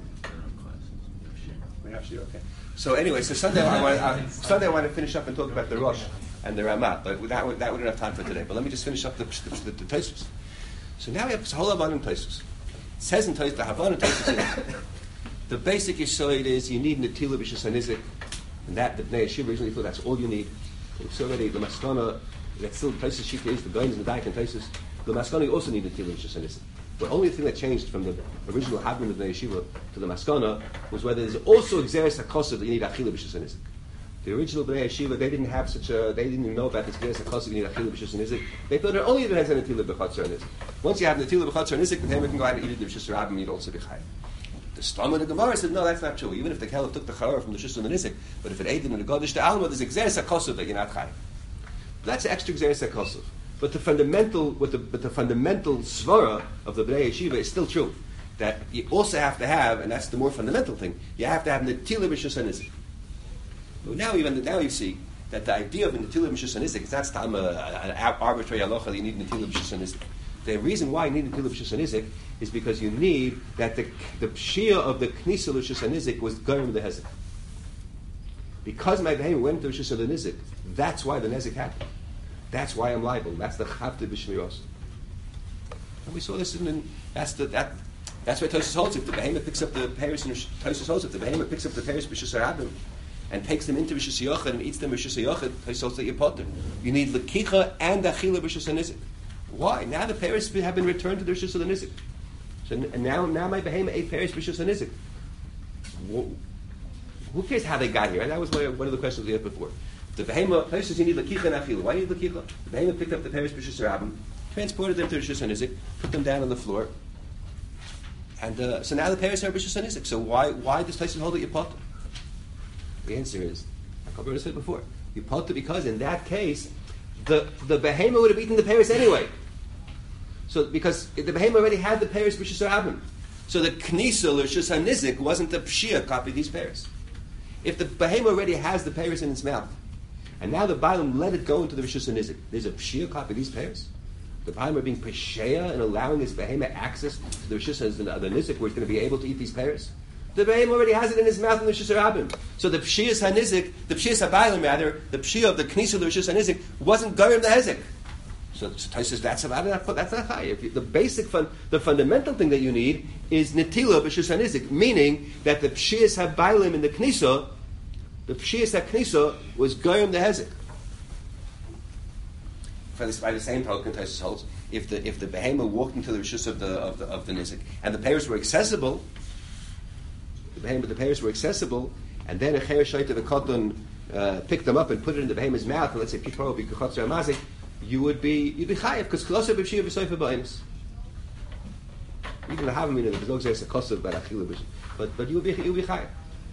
We have to. Okay. So anyway, so Sunday I want uh, Sunday I want to finish up and talk about the Rosh and the Ramat. But that that wouldn't have time for today. But let me just finish up the the, the, the Tosfos. So now we have a whole lot of Tosfos. It says in Tosfos, the Havana Tosfos, the basic yesod is you need Natila B'Shus HaNizik, and that the Bnei Yeshiva originally thought that's all you need. It's already the Maskana. That's still Tosfos Shita is the Gains and the Daik and Tosfos. The Maskana you also need Natila B'Shus HaNizik. The only thing that changed from the original Havana of the Bnei Yeshiva to the Maskana was whether there's also Xeris HaKosov that you need Achila B'Shus HaNizik. The original Bnei Yeshiva, they didn't have such a, they didn't even know about this Xeris HaKosov you need Achila B'Shus HaNizik. They thought it only depends on Natila B'Chatzar HaNizik. Once you have Natila B'Chatzar HaNizik, then we can go out and eat it the B'Shus HaRabim and you'd also be Chayim. The Stam of the Gemara said, no, that's not true. Even if the Caliph took the Chara from the Shus HaNizik, but if it ate it in the Godish to Alma, there's a Xeris HaKosov that you're not Chayim. That's extra Xeris HaKosov. But the fundamental, with the, but the fundamental svara of the Bnei Yeshiva is still true. That you also have to have, and that's the more fundamental thing, you have to have Natila B'Shus HaNizik. Now, even now, you see that the idea of Natila B'Shus HaNizik is not an arbitrary halacha that you need Natila B'Shus HaNizik. The reason why you need Natila B'Shus HaNizik is because you need that the the pshia of the Knisa L'Shus HaNizik was Garim the Hezek. Because my behemoth went to L'Shus HaNizik, that's why the Nezek happened. That's why I'm liable. That's the Chavte B'Shmiros. And we saw this in, in that's the that that's why Tosfos holds. If the behemoth picks up the Paris and Tosfos holds, if the behemoth picks up the Paris B'Shus HaRabim, and takes them into Rishus Yochid and eats them Rishus Yochid, Taisos that Yipotter. You need Lekicha and Achila Rishus HaNizik. Why? Now the Paris have been returned to the Rishus of the Nizik. So and now, now my Behema ate Paris Rishus HaNizik. Who cares how they got here? And that was one of the questions we had before. The Behema, Taisos, you need Lekicha and Achila. Why do you need Lekicha? The Behema picked up the Paris Rishus Rabbim, transported them to Rishus HaNizik, put them down on the floor, and uh, so now the Paris are Rishus HaNizik. So why why does Taisos hold it Yipotter? The answer is, like I've already said before, Yipotter because in that case, the the Behema would have eaten the Paris anyway. So because the Behema already had the Paris Rishus Rabbim. So the Knisa Rishus HaNizik wasn't the Pshia copy of these Paris. If the Behema already has the Paris in its mouth, and now the Bailam let it go into the Rishus HaNizik, there's a Pshia copy of these Paris? The Bailam are being Peshea and allowing his Behema access to the Rishus HaNizik where it's going to be able to eat these Paris? The Behema already has it in his mouth in the Rishus HaRabbim. So the Pshiyas HaNizik, the Pshiyas HaBailam rather, the Pshia of the Knisa of the Rishus HaNizik wasn't Garim the Hezek. So, so Tais says that's about it. That's not high. If you, the basic, fun, the fundamental thing that you need is Netila B'Rishus HaNizik, meaning that the Pshiyas HaBailam in the Knisa, the Pshiyas HaKnisa was Garim the Hezek. For this, by the same token, Tais holds, if the if the Behema walked into the Rishus of the of the of the Nizik and the pairs were accessible. The Behema, the pairs were accessible, and then a Cher Shaita the Koton uh, picked them up and put it in the Behema's mouth, and let's say Pitro B'Kachotzer Amazik, you would be you'd be chayav because Kloser B'Shia B'Soifa B'Ainis. Even the Havamina, the Bezog says a Koser B'Achila, but but you would be you would be chayav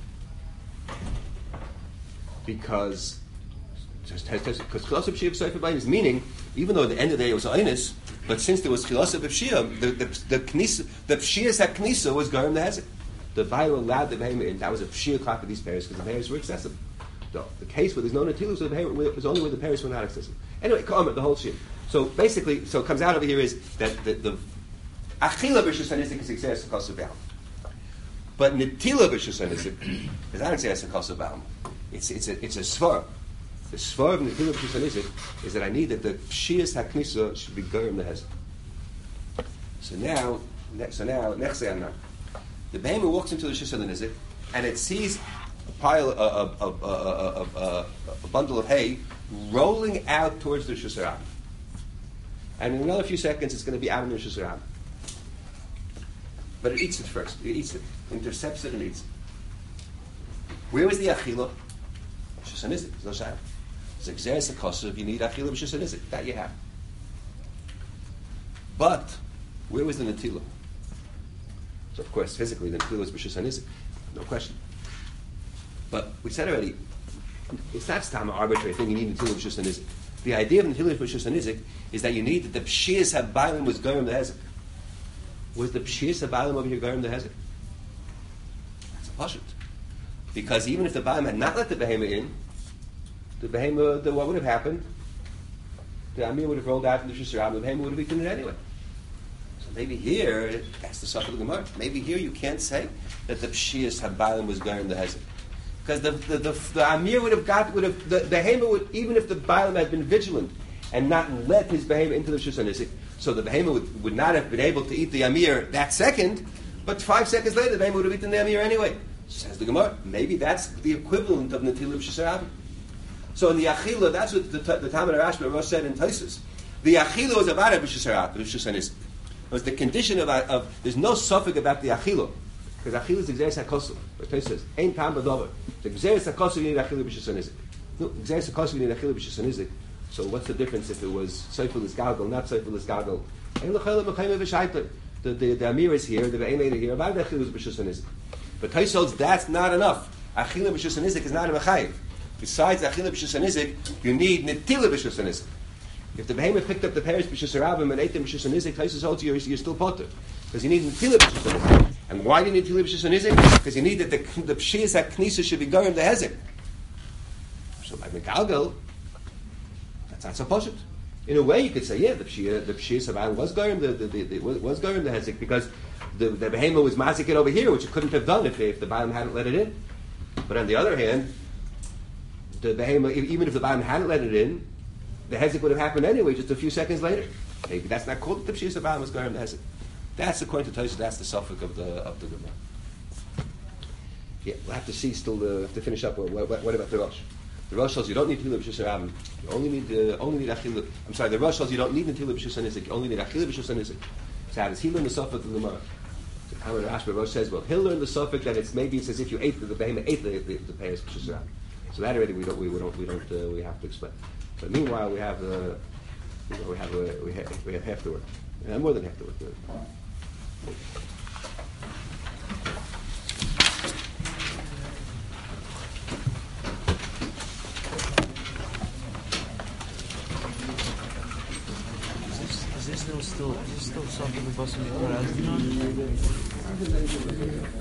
because because Kloser B'Shia B'Soifa B'Ainis, meaning even though at the end of the day it was Ainis, but since there was Kloser B'Shia, the the the Knisa, the Pshias HaKnisa was Garim the Hezek. The Vayu allowed the Behema in. That was a Pshia clock of these pairs because the pairs were accessible. So the case where there's no Natilus so the was only where the pairs were not accessible. Anyway, comment the whole shit. So basically, so it comes out over here is that the, the Achila B'Rishus HaNizik is success because of Baal. But Natila B'Rishus HaNizik is not success because of Baal. It's it's a it's a svar. The svar of Natila B'Rishus HaNizik is that I need that the Pshias HaKnisa should be Garim the Hezek. So now, so now, next thing I know. The Behema walks into the Rishus HaNizik and it sees a pile, a, a, a, a, a, a bundle of hay rolling out towards the Rishus HaRabbim. And in another few seconds, it's going to be out in the Rishus HaRabbim. But it eats it first. It eats it, intercepts it, and eats it. Where was the Achila? Rishus HaNizik. There's no shayla. It's Xeris HaKosov. You need Achila Rishus HaNizik. That you have. But where was the Natila? So of course, physically, the Natila was Rishus HaNizik, no question. But we said already, it's not some arbitrary thing. You need Natila Rishus HaNizik. The idea of Natila Rishus HaNizik is that you need that the Pshiyas HaBailam was Garim the Hezek. Was the Pshiyas HaBailam over here Garim the Hezek? That's a pashut. Because even if the Bailam had not let the Behema in, the Behema, the, what would have happened? The Amir would have rolled out in the Rishus HaRabbim. The Behema would have eaten it anyway. Maybe here, that's the Safed Gemara. Maybe here you can't say that the Pshiyas HaBailam was Garim the Hezek. Because the, the, the, the Amir would have got, would have, the, the Behema would, even if the Bailam had been vigilant and not let his Behema into the Rishus HaNizik, so the Behema would, would not have been able to eat the Amir that second, but five seconds later the Behema would have eaten the Amir anyway. Says the Gemara, maybe that's the equivalent of Natila Rishus HaRabbim. So in the Achila, that's what the, the Talmud Rashba Rosh said in Tosfos. The Achila was about Rishus HaRabbim, Rishus HaNizik. Was the condition of, of there's no suffix about the achila because achila is exeris hakosel. But Tosfos says ein tam b'dover. The exeris hakosel you need achila b'shus hanizik. No, exeris hakosel you need achila b'shus hanizik. So what's the difference if it was seifel is gadol, not seifel is gadol? Ein l'chayla m'chayim v'shayter. The the the amir is here, the ve'ein here. About the achila is b'shus hanizik. But Tosfos holds that's not enough. Achila b'shus hanizik is not a mechayiv. Besides achila b'shus hanizik, you need netila b'shus hanizik. If the Behema picked up the Paris B'Shus HaRabbim and ate them B'Shus HaNizik, Tosfos holds you, you're still potter. Because you need Natila B'Shus HaNizik. And why do you need Natila B'Shus HaNizik? Because you need that the, the Pshiyas HaKnisa should be Garim the Hezek. So by Megalgal, that's not so poshut. In a way, you could say, yeah, the Pshiyas the Pshiyas HaBailam was Garim the, the, the, the, was Garim the Hezek because the, the Behema was mazik it over here, which it couldn't have done if, if the Bailam hadn't let it in. But on the other hand, the Behema, even if the Bailam hadn't let it in, the Hezek would have happened anyway, just a few seconds later. Maybe that's not called the Pshiyas HaBailam was Garim the Hezek. That's according to Tosfos. That's the suffix of the of the Gemara. Yeah, we'll have to see still uh, have to finish up. What, what, what about the Rosh? The Rosh says you don't need Tefillah b'Shus Rabbim. You only need uh, only need Achillah. I'm sorry. The Rosh says you don't need Tefillah b'Shus Nizik. You only need Achillah b'Shus Nizik. So how does he learn the Suffolk of the Gemara? So how the Rashba Rosh says, well, he'll learn the Suffolk that it's maybe it's as if you ate the, the behemoth ate the the, the payas b'Shus Rabbim. So that already we don't we, we don't we don't uh, we have to explain. But meanwhile we have uh, you know, we have uh, we have we have half the work, uh, more than half the work. Is this still, is this still something the boss of the